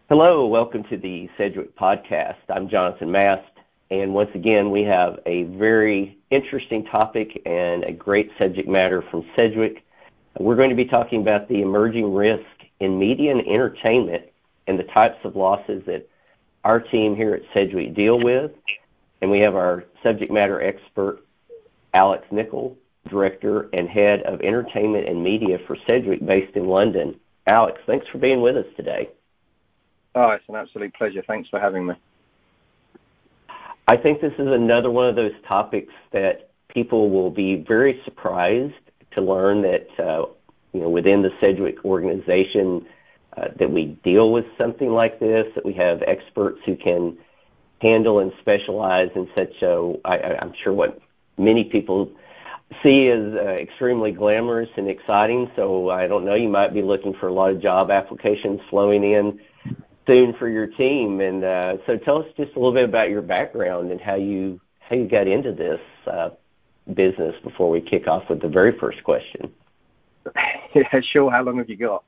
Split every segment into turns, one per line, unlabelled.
Hello, welcome to the Sedgwick Podcast. I'm Jonathan Mast, and once again, we have a very interesting topic and a great subject matter from Sedgwick. We're going to be talking about the emerging risk in media and entertainment and the types of losses that our team here at Sedgwick deal with. And we have our subject matter expert, Alex Nichol, Director and Head of Entertainment and Media for Sedgwick, based in London. Alex, thanks for being with us today.
Oh, it's an absolute pleasure. Thanks for having me.
I think this is another one of those topics that people will be very surprised to learn that, within the Sedgwick organization, that we deal with something like this, that we have experts who can handle and specialize in such I'm sure what many people see as extremely glamorous and exciting. So I don't know, you might be looking for a lot of job applications flowing in soon for your team. And so tell us just a little bit about your background and how you got into this business before we kick off with the very first question.
Yeah, sure. How long have you got?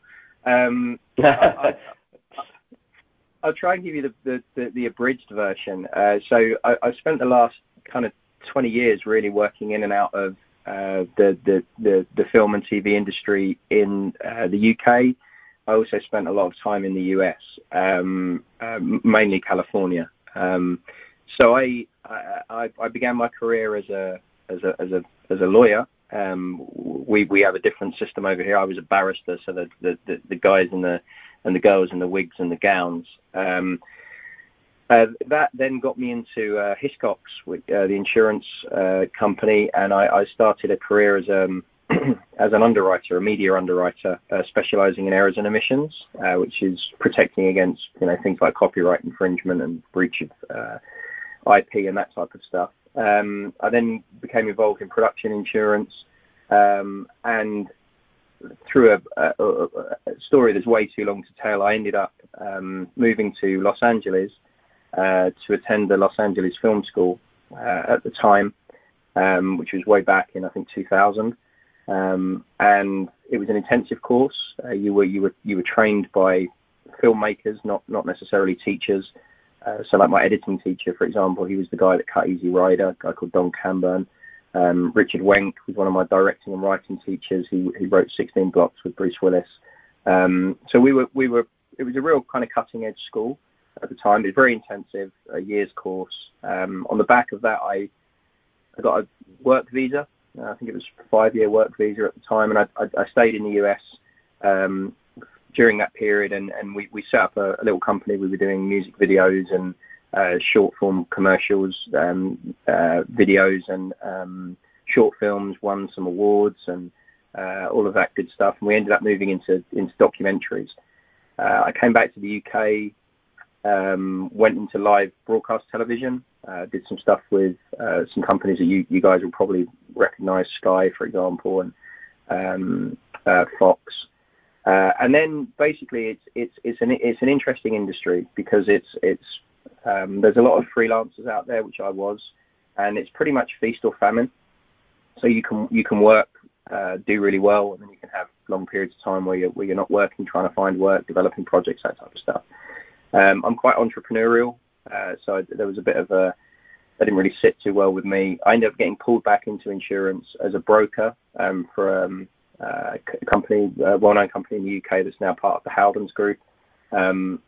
I'll try and give you the abridged version. So I spent the last kind of 20 years really working in and out of the film and TV industry in the UK. I also spent a lot of time in the US, mainly California. So I began my career as a lawyer. We have a different system over here. I was a barrister, so the guys and the girls in the wigs and the gowns. That then got me into Hiscox, with the insurance company, and I started a career as an underwriter, a media underwriter, specializing in errors and omissions, which is protecting against things like copyright infringement and breach of IP and that type of stuff. I then became involved in production insurance, and through a story that's way too long to tell, I ended up moving to Los Angeles to attend the Los Angeles Film School at the time, which was way back in I think 2000. And it was an intensive course. You were trained by filmmakers, not necessarily teachers. So like my editing teacher, for example, he was the guy that cut Easy Rider, a guy called Don Camburn. Richard Wenk was one of my directing and writing teachers. He wrote 16 Blocks with Bruce Willis. So it was a real kind of cutting edge school at the time. It was very intensive, a year's course. On the back of that, I got a work visa. I think it was a 5-year work visa at the time, and I stayed in the US during that period, and we set up a little company. We were doing music videos and short form commercials, videos and short films, won some awards and all of that good stuff. And we ended up moving into documentaries. I came back to the UK, went into live broadcast television, did some stuff with some companies that you guys will probably recognize, Sky, for example, and Fox. And then basically it's an interesting industry because it's there's a lot of freelancers out there, which I was, and it's pretty much feast or famine. So you can work, do really well, and then you can have long periods of time where you're not working, trying to find work, developing projects, that type of stuff. I'm quite entrepreneurial, so there was a bit of that didn't really sit too well with me. I ended up getting pulled back into insurance as a broker for a company, a well-known company in the UK that's now part of the Howdens Group, and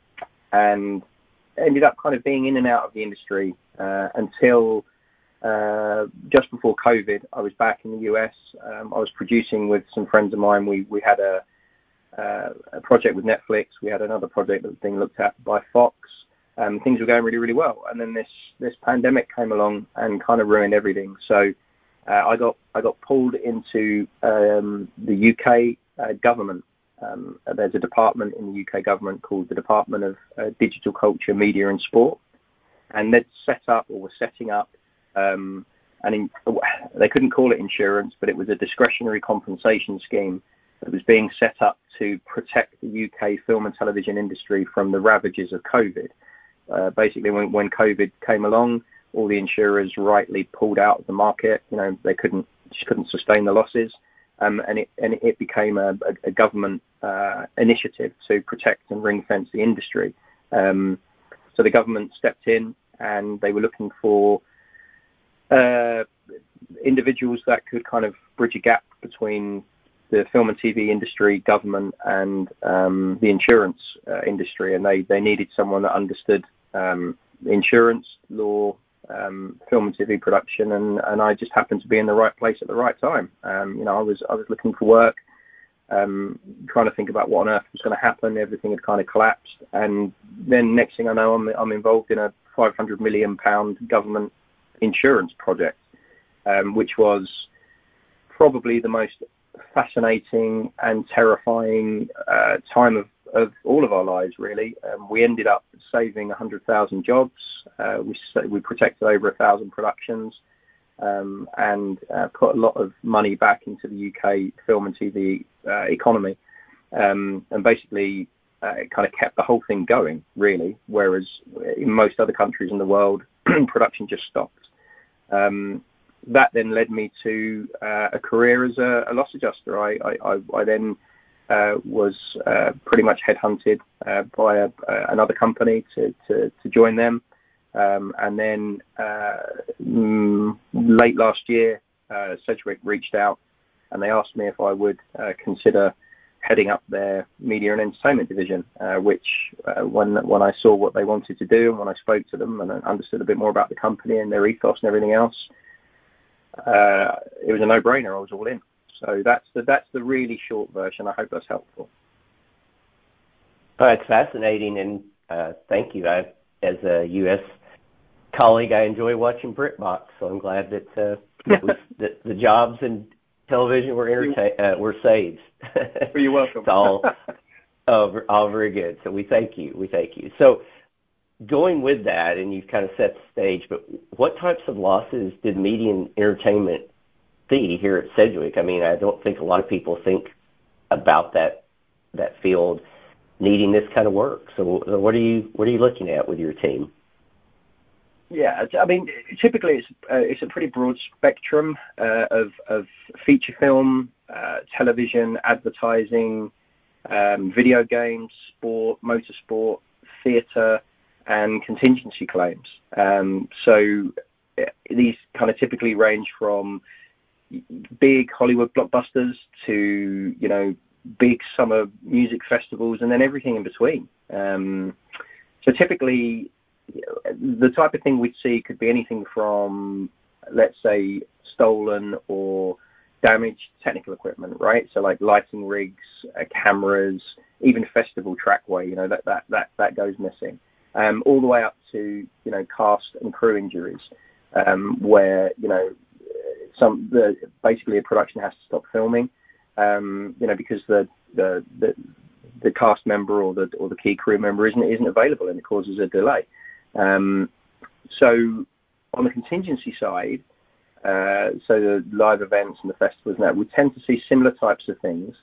ended up kind of being in and out of the industry until just before COVID. I was back in the US. I was producing with some friends of mine. We had a project with Netflix. We had another project that was being looked at by Fox. Things were going really, really well. And then this pandemic came along and kind of ruined everything. So I got pulled into the UK government. There's a department in the UK government called the Department of Digital Culture, Media and Sport. And they'd set up, or were setting up, they couldn't call it insurance, but it was a discretionary compensation scheme that was being set up to protect the UK film and television industry from the ravages of COVID. Basically, when COVID came along, all the insurers rightly pulled out of the market. They couldn't sustain the losses, and it became a government initiative to protect and ring fence the industry. So the government stepped in, and they were looking for individuals that could kind of bridge a gap between the film and TV industry, government, and the insurance industry. And they needed someone that understood insurance, law, film and TV production, and I just happened to be in the right place at the right time. I was looking for work, trying to think about what on earth was going to happen. Everything had kind of collapsed, and then next thing I know, I'm involved in a £500 million government insurance project, which was probably the most fascinating and terrifying time of all of our lives, really. We ended up saving 100,000 jobs. We protected over 1,000 productions, and put a lot of money back into the UK film and TV economy, and basically it kind of kept the whole thing going, really, whereas in most other countries in the world, production just stopped. That then led me to a career as a loss adjuster. I then was pretty much headhunted by another company to join them. And then late last year, Sedgwick reached out, and they asked me if I would consider heading up their media and entertainment division, which when I saw what they wanted to do, and when I spoke to them and understood a bit more about the company and their ethos and everything else, it was a no-brainer. I was all in. So that's the really short version. I hope that's helpful.
It's fascinating, and thank you. As a U.S. colleague, I enjoy watching BritBox, so I'm glad that that the jobs and television were saved.
You're welcome.
It's all very good. So we thank you. So going with that, and you've kind of set the stage, but what types of losses did media and entertainment see here at Sedgwick? I mean, I don't think a lot of people think about that field needing this kind of work. So what are you looking at with your team?
Yeah, I mean, typically it's a pretty broad spectrum of feature film, television, advertising, video games, sport, motorsport, theatre, and contingency claims. So these kind of typically range from big Hollywood blockbusters to, big summer music festivals, and then everything in between. So typically, the type of thing we'd see could be anything from, let's say, stolen or damaged technical equipment, right? So like lighting rigs, cameras, even festival trackway, that goes missing, all the way up to, cast and crew injuries, where, basically a production has to stop filming, because the cast member or the key crew member isn't available, and it causes a delay. So on the contingency side, so the live events and the festivals and that, we tend to see similar types of things,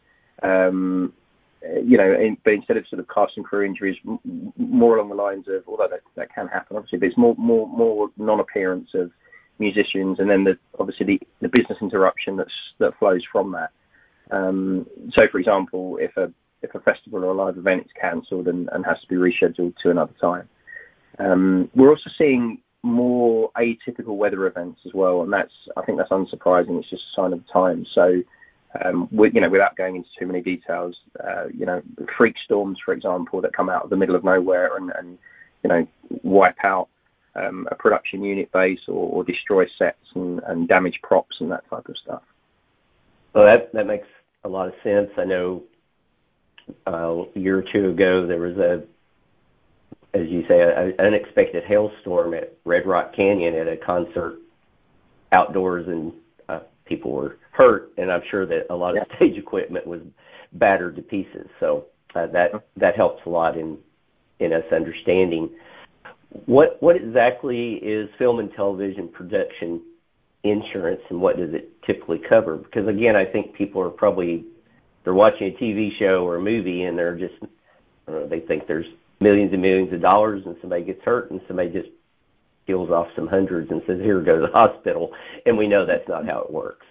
but instead of sort of cast and crew injuries, more along the lines of, although that can happen obviously, but it's more non-appearance of musicians, and then obviously the business interruption that flows from that. So for example, if a festival or a live event is cancelled and has to be rescheduled to another time. We're also seeing more atypical weather events as well, and I think that's unsurprising. It's just a sign of the times. So, without going into too many details, freak storms, for example, that come out of the middle of nowhere and wipe out a production unit base or destroy sets and damage props and that type of stuff.
Well, that makes a lot of sense. I know a year or two ago there was as you say, an unexpected hailstorm at Red Rock Canyon at a concert outdoors, and people were hurt, and I'm sure that a lot of stage equipment was battered to pieces. So that helps a lot in us understanding what exactly is film and television production insurance, and what does it typically cover? Because again, I think people are they're watching a TV show or a movie, and they're just they think there's millions and millions of dollars, and somebody gets hurt, and somebody just peels off some hundreds and says, "Here, go to the hospital," and we know that's not how it works.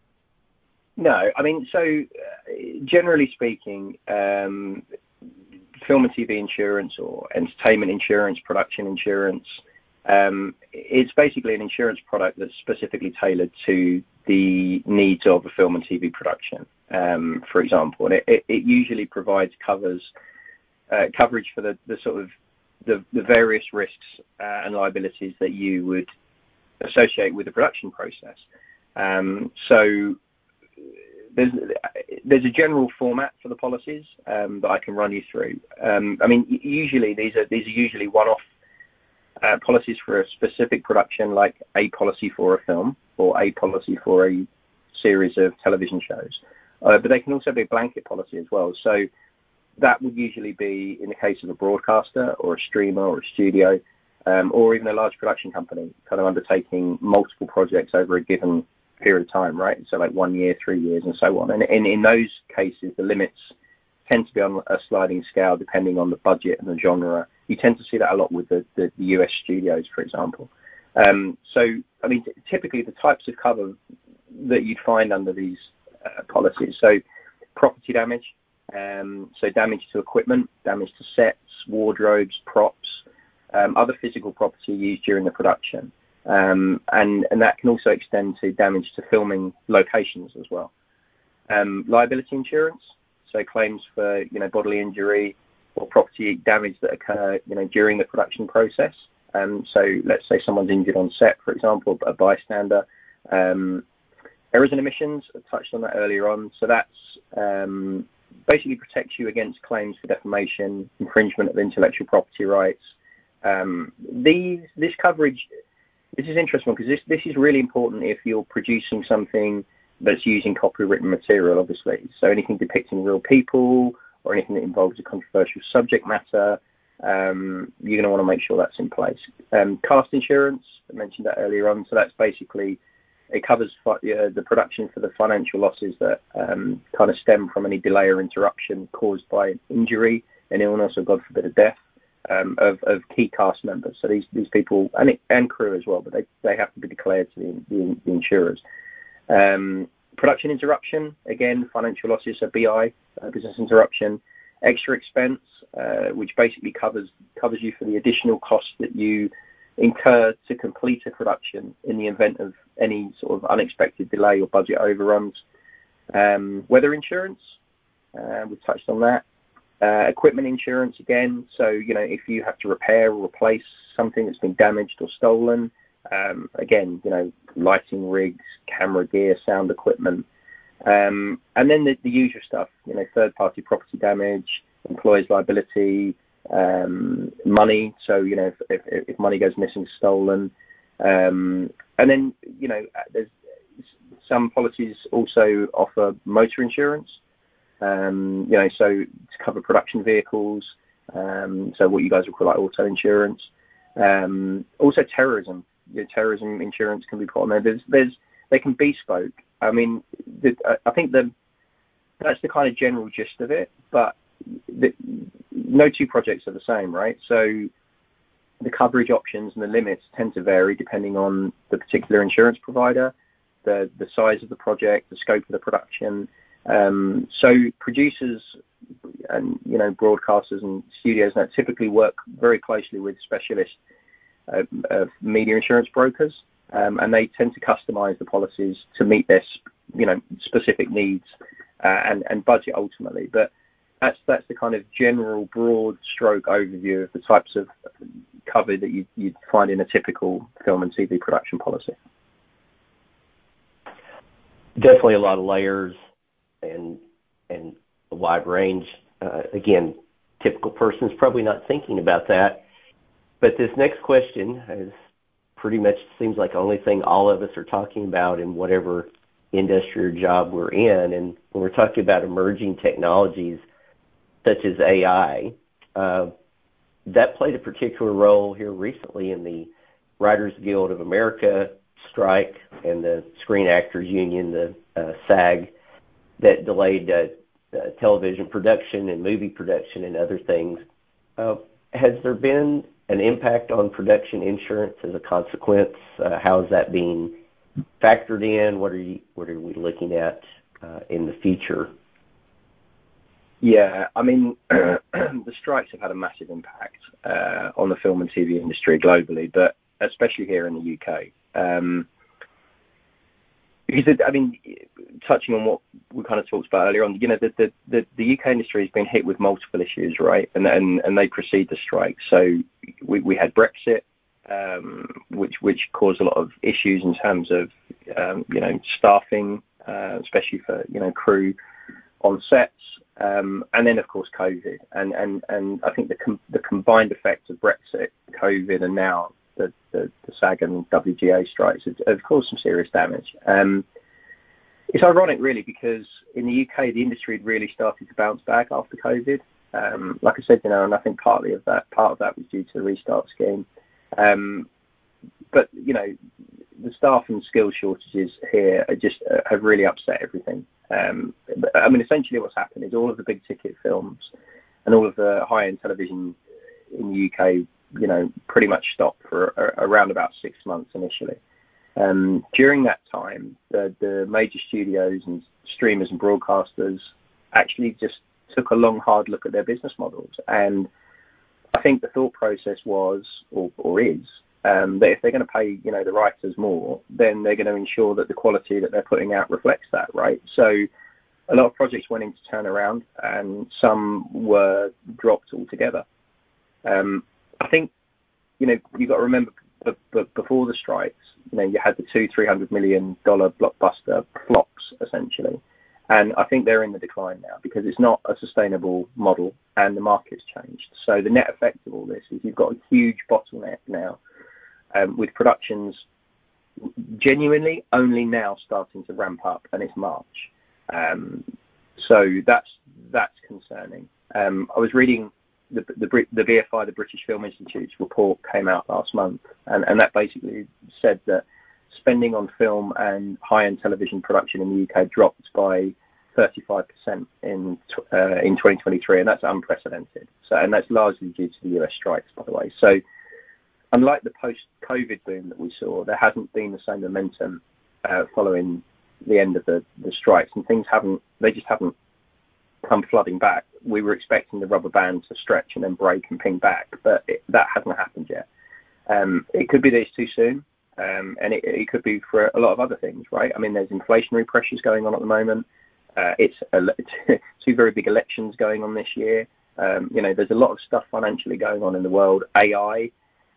No, I mean, so generally speaking, film and TV insurance or entertainment insurance, production insurance. It's basically an insurance product that's specifically tailored to the needs of a film and TV production, for example. And it usually provides coverage for the sort of the various risks and liabilities that you would associate with the production process. So there's a general format for the policies that I can run you through. I mean, usually these are usually one-off policies for a specific production, like a policy for a film or a policy for a series of television shows. But they can also be a blanket policy as well. So that would usually be in the case of a broadcaster or a streamer or a studio, or even a large production company kind of undertaking multiple projects over a given period of time, right? So like 1 year, 3 years, and so on. And in those cases, the limits tend to be on a sliding scale depending on the budget and the genre. You tend to see that a lot with the US studios, for example. So, I mean, typically the types of cover that you'd find under these policies. So property damage, so damage to equipment, damage to sets, wardrobes, props, other physical property used during the production. And that can also extend to damage to filming locations as well. Liability insurance, so claims for bodily injury or property damage that occur during the production process. So let's say someone's injured on set, for example, a bystander. Errors and omissions, I touched on that earlier on. So that's basically protects you against claims for defamation, infringement of intellectual property rights. This coverage, this is interesting because this is really important if you're producing something that's using copywritten material, obviously. So anything depicting real people or anything that involves a controversial subject matter, you're going to want to make sure that's in place. Cast insurance, I mentioned that earlier on. So that's basically, it covers the production for the financial losses that kind of stem from any delay or interruption caused by injury, an illness, or God forbid, a death of key cast members. So these people, and crew as well, but they have to be declared to the insurers. Production interruption, again, financial losses, so BI, business interruption. Extra expense, which basically covers you for the additional costs that you incur to complete a production in the event of any sort of unexpected delay or budget overruns. Weather insurance, we've touched on that. Equipment insurance, again, so if you have to repair or replace something that's been damaged or stolen, again, lighting rigs, camera gear, sound equipment, and then the usual stuff, third-party property damage, employees' liability, money, so if money goes missing, stolen, and then there's some policies also offer motor insurance, so to cover production vehicles, so what you guys would call like auto insurance, also terrorism. Terrorism insurance can be put on there. They can be bespoke. I mean, I think that's the kind of general gist of it, but no two projects are the same, right? So the coverage options and the limits tend to vary depending on the particular insurance provider, the size of the project, the scope of the production. So producers and broadcasters and studios now typically work very closely with specialist media insurance brokers, and they tend to customize the policies to meet their specific needs and budget ultimately. But that's the kind of general broad stroke overview of the types of cover that you'd find in a typical film and TV production policy.
Definitely a lot of layers and a wide range. Again, typical person's probably not thinking about that. But this next question is pretty much seems like the only thing all of us are talking about in whatever industry or job we're in. And when we're talking about emerging technologies such as AI, that played a particular role here recently in the Writers Guild of America strike and the Screen Actors Union, the SAG, that delayed television production and movie production and other things. Has there been an impact on production insurance as a consequence? How is that being factored in? What are we looking at in the future?
Yeah, I mean, the strikes have had a massive impact on the film and TV industry globally, but especially here in the UK. Because, I mean, touching on what we kind of talked about earlier on, the UK industry has been hit with multiple issues, right? And they precede the strike. So we had Brexit, which caused a lot of issues in terms of, staffing, especially for, crew on sets. And then, of course, COVID. And I think the combined effect of Brexit, COVID, and now the SAG and WGA strikes have caused some serious damage. It's ironic, really, because in the UK, the industry had really started to bounce back after COVID. Like I said, and I think part of that was due to the restart scheme. But, the staff and skill shortages here have really upset everything. Essentially what's happened is all of the big ticket films and all of the high-end television in the UK, pretty much stopped for around about 6 months initially. During that time, the major studios and streamers and broadcasters actually just took a long, hard look at their business models. And I think the thought process was, or is, that if they're going to pay, the writers more, then they're going to ensure that the quality that they're putting out reflects that, right? So a lot of projects went into turnaround, and some were dropped altogether. I think, you've got to remember, before the strikes, you had the $200-300 million blockbuster flops, essentially. And I think they're in the decline now because it's not a sustainable model and the market's changed. So the net effect of all this is you've got a huge bottleneck now, with productions genuinely only now starting to ramp up, and it's March. So that's concerning. I was reading the BFI, the British Film Institute's report came out last month, and that basically said that spending on film and high-end television production in the UK dropped by 35% in 2023, and that's unprecedented. So, and that's largely due to the US strikes, by the way. So, unlike the post-COVID boom that we saw, there hasn't been the same momentum following the end of the strikes, and things haven't come flooding back. We were expecting the rubber band to stretch and then break and ping back, but that hasn't happened yet. It could be that it's too soon, and it could be for a lot of other things, right? I mean, there's inflationary pressures going on at the moment. It's two very big elections going on this year. There's a lot of stuff financially going on in the world. AI,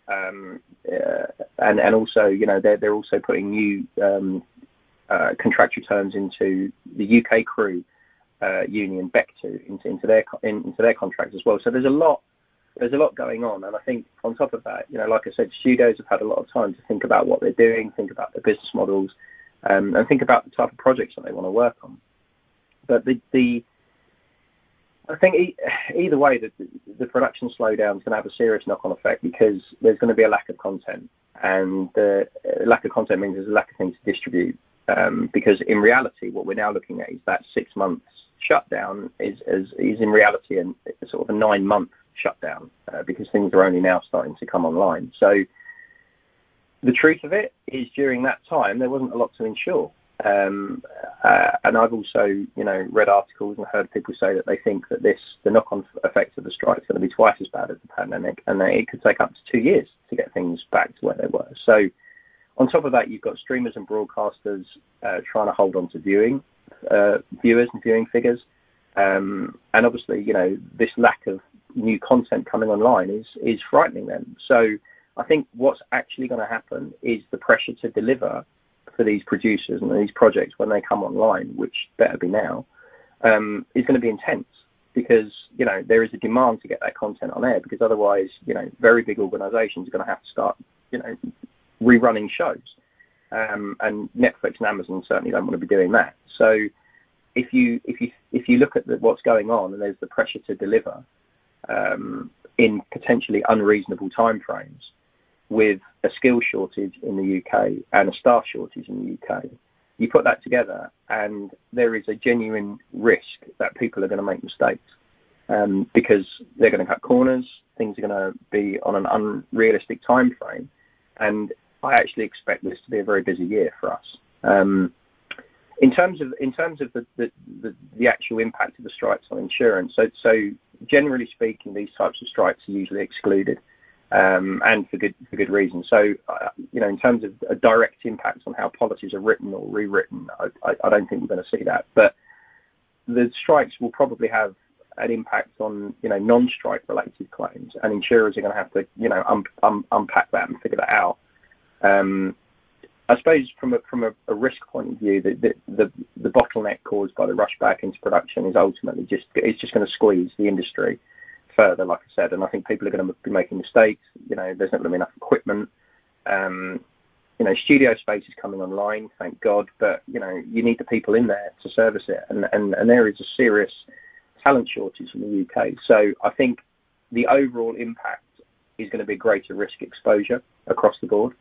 and also, they're also putting new contractual terms into the UK crew union BECTU into their contracts as well. So there's a lot going on, and I think on top of that, like I said, studios have had a lot of time to think about what they're doing, think about their business models, and think about the type of projects that they want to work on. But I think either way, the production slowdown is going to have a serious knock-on effect because there's going to be a lack of content, and the lack of content means there's a lack of things to distribute. Because in reality, what we're now looking at is that 6 months shutdown is in reality a sort of a 9-month shutdown because things are only now starting to come online. So the truth of it is, during that time, there wasn't a lot to insure. And I've also, read articles and heard people say that they think that the knock-on effect of the strike is going to be twice as bad as the pandemic, and that it could take up to 2 years to get things back to where they were. So on top of that, you've got streamers and broadcasters trying to hold on to viewers and viewing figures. And obviously, this lack of new content coming online is frightening them. So I think what's actually going to happen is the pressure to deliver for these producers and these projects when they come online, which better be now, is going to be intense because, there is a demand to get that content on air, because otherwise, very big organizations are going to have to start, rerunning shows. And Netflix and Amazon certainly don't want to be doing that. So if you look at what's going on, and there's the pressure to deliver in potentially unreasonable timeframes, with a skill shortage in the UK and a staff shortage in the UK, you put that together, and there is a genuine risk that people are going to make mistakes because they're going to cut corners. Things are going to be on an unrealistic time frame, and I actually expect this to be a very busy year for us. In terms of the actual impact of the strikes on insurance, so generally speaking, these types of strikes are usually excluded, and for good reason. So in terms of a direct impact on how policies are written or rewritten, I don't think we're going to see that. But the strikes will probably have an impact on non-strike related claims, and insurers are going to have to unpack that and figure that out. I suppose from a risk point of view, the bottleneck caused by the rush back into production is ultimately just going to squeeze the industry further, like I said. And I think people are going to be making mistakes. There's not going to be enough equipment. Studio space is coming online, thank God, but you need the people in there to service it, and there is a serious talent shortage in the UK. So I think the overall impact is going to be greater risk exposure across the board.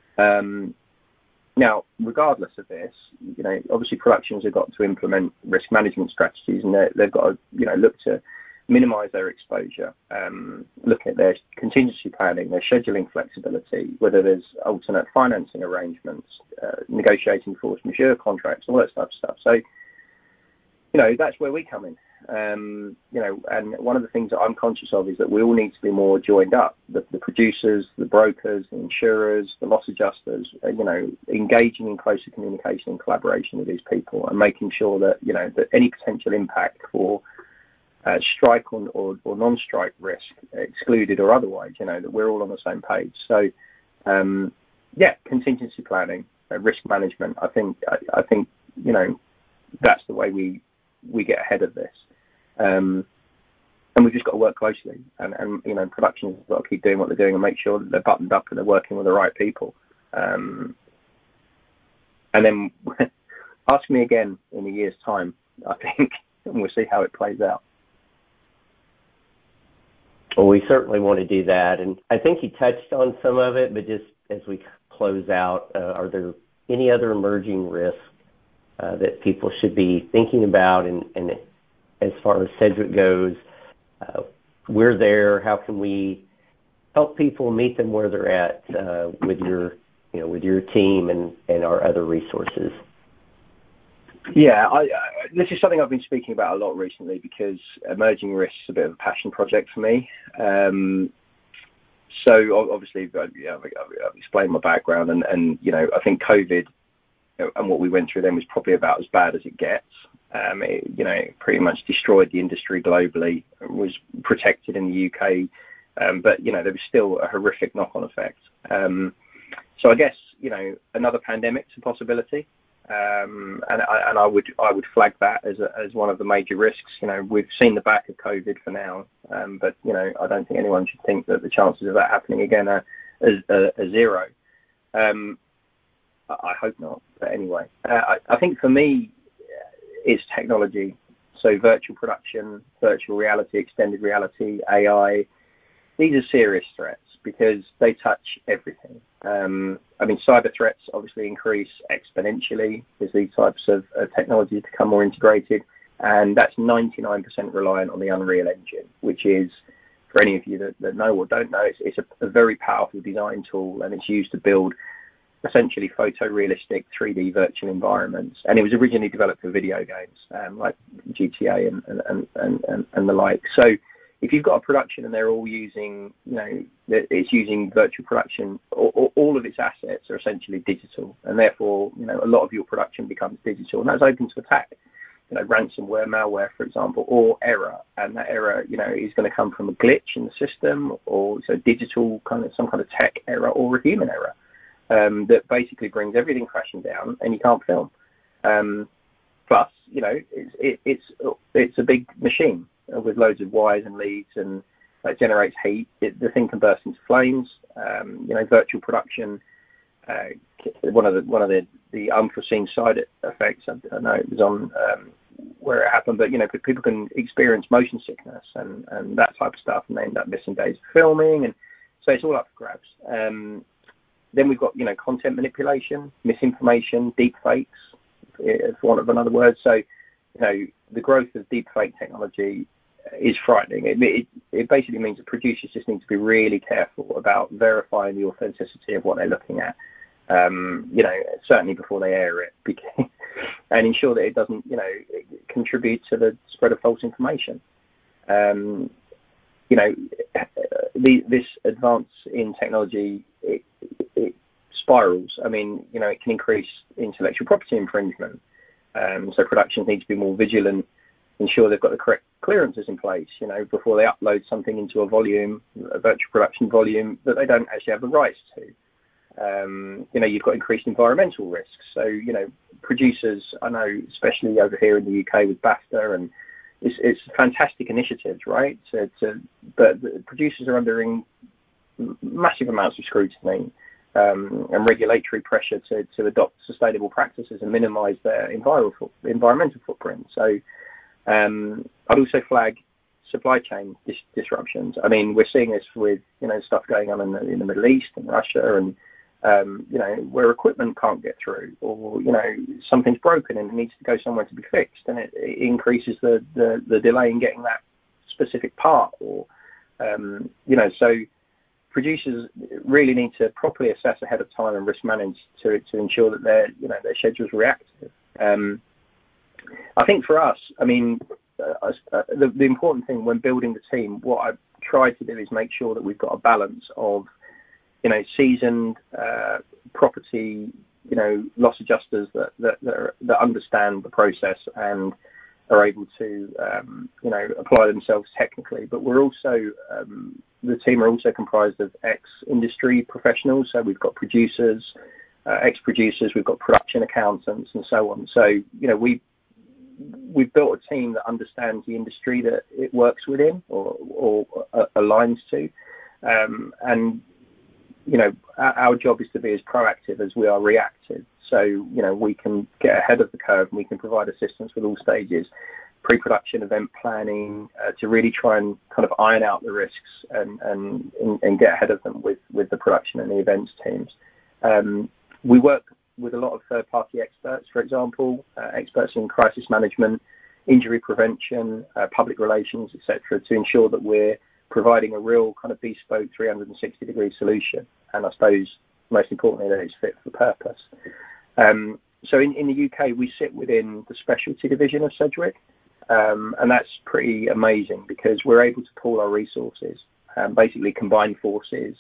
Now, regardless of this, obviously productions have got to implement risk management strategies, and they've got to, look to minimise their exposure, look at their contingency planning, their scheduling flexibility, whether there's alternate financing arrangements, negotiating force majeure contracts, all that type of stuff. So, that's where we come in. And one of the things that I'm conscious of is that we all need to be more joined up. The producers, the brokers, the insurers, the loss adjusters, engaging in closer communication and collaboration with these people, and making sure that that any potential impact for strike or non-strike risk, excluded or otherwise, that we're all on the same page. So, contingency planning, risk management. I think that's the way we get ahead of this. And we've just got to work closely, and production's got to keep doing what they're doing and make sure that they're buttoned up and they're working with the right people. And then ask me again in a year's time, I think, and we'll see how it plays out.
Well, we certainly want to do that, and I think you touched on some of it, but just as we close out, are there any other emerging risks that people should be thinking about? And as far as Sedgwick goes, we're there. How can we help people meet them where they're at with your team and our other resources?
Yeah, this is something I've been speaking about a lot recently, because emerging risks is a bit of a passion project for me. So obviously, I've explained my background, and I think COVID and what we went through then was probably about as bad as it gets. It pretty much destroyed the industry globally. It was protected in the UK, but there was still a horrific knock-on effect. So I guess another pandemic's a possibility, and I would flag that as one of the major risks. We've seen the back of COVID for now, but I don't think anyone should think that the chances of that happening again are zero. I hope not, but anyway, I think for me, it's technology. So virtual production, virtual reality, extended reality, AI, these are serious threats because they touch everything. Cyber threats obviously increase exponentially as these types of technologies become more integrated, and that's 99% reliant on the Unreal Engine, which is, for any of you that know or don't know, it's a very powerful design tool, and it's used to build essentially photorealistic 3D virtual environments, and it was originally developed for video games like GTA and the like. So if you've got a production and they're all using, it's using virtual production, all of its assets are essentially digital, and therefore, a lot of your production becomes digital, and that's open to attack. Ransomware, malware, for example, or error, and that error, is going to come from a glitch in the system, or digital some kind of tech error or a human error. That basically brings everything crashing down, and you can't film. Plus, it's a big machine with loads of wires and leads, and that generates heat. The thing can burst into flames. Virtual production. One of the unforeseen side effects. I know it was on where it happened, but people can experience motion sickness and that type of stuff, and they end up missing days of filming, and so it's all up for grabs. Then we've got, content manipulation, misinformation, deep fakes, for want of another word. So, the growth of deep fake technology is frightening. It basically means that producers just need to be really careful about verifying the authenticity of what they're looking at, certainly before they air it, and ensure that it doesn't, contribute to the spread of false information. This advance in technology, it spirals. I mean, it can increase intellectual property infringement. So productions need to be more vigilant, ensure they've got the correct clearances in place, before they upload something into a virtual production volume that they don't actually have the rights to. You've got increased environmental risks. So, producers, I know, especially over here in the UK with BAFTA, and it's fantastic initiatives, right? But the producers are under massive amounts of scrutiny and regulatory pressure to adopt sustainable practices and minimise their environmental footprint. So I'd also flag supply chain disruptions. I mean, we're seeing this with stuff going on in the Middle East and Russia, and where equipment can't get through, or something's broken and it needs to go somewhere to be fixed, and it increases the delay in getting that specific part, or so producers really need to properly assess ahead of time and risk manage to ensure that their schedule's reactive. I think for us, I mean, the important thing when building the team, what I've tried to do is make sure that we've got a balance of seasoned property, loss adjusters that understand the process and are able to, apply themselves technically. But we're also, the team are also comprised of ex-industry professionals. So we've got producers, ex-producers, we've got production accountants, and so on. So, we've built a team that understands the industry that it works within or aligns to, and our job is to be as proactive as we are reactive. So, we can get ahead of the curve and we can provide assistance with all stages, pre-production, event planning, to really try and kind of iron out the risks and get ahead of them with the production and the events teams. We work with a lot of third-party experts, for example, experts in crisis management, injury prevention, public relations, etc., to ensure that we're providing a real kind of bespoke 360-degree solution, and I suppose most importantly that it's fit for purpose. So in the UK, we sit within the specialty division of Sedgwick, and that's pretty amazing because we're able to pool our resources, basically combine forces.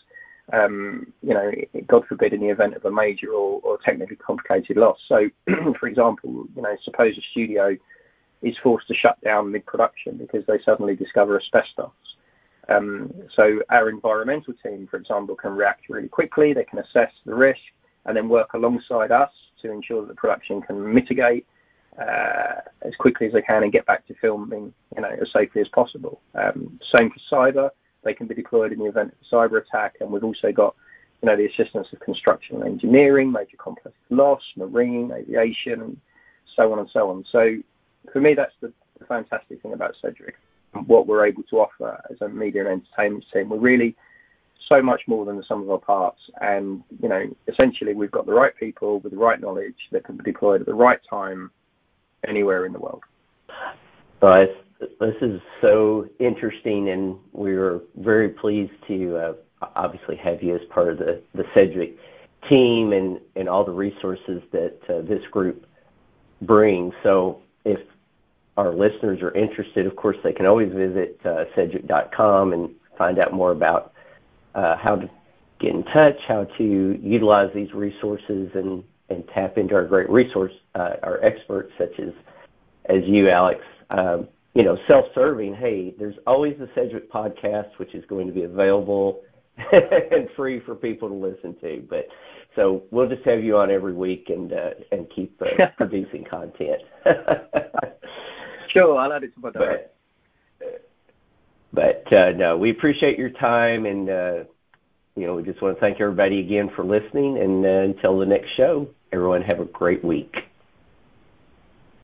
God forbid, in the event of a major or technically complicated loss. So, for example, suppose a studio is forced to shut down mid-production because they suddenly discover asbestos. So our environmental team, for example, can react really quickly. They can assess the risk and then work alongside us to ensure that the production can mitigate as quickly as they can and get back to filming, as safely as possible. Same for cyber. They can be deployed in the event of a cyber attack, and we've also got, the assistance of construction and engineering, major complex loss, marine, aviation, and so on and so on. So for me, that's the fantastic thing about Sedgwick and what we're able to offer as a media and entertainment team. We're really so much more than the sum of our parts, and essentially we've got the right people with the right knowledge that can be deployed at the right time anywhere in the world.
This is so interesting, and we're very pleased to obviously have you as part of the Sedgwick team and all the resources that this group brings. So if our listeners are interested, of course, they can always visit sedgwick.com and find out more about how to get in touch, how to utilize these resources and tap into our great resource, our experts such as you, Alex. Self-serving, hey, there's always the Sedgwick podcast, which is going to be available and free for people to listen to. But so we'll just have you on every week and keep producing content.
Sure, I'll add it to my diary.
But no, we appreciate your time, and we just want to thank everybody again for listening. And until the next show, everyone have a great week.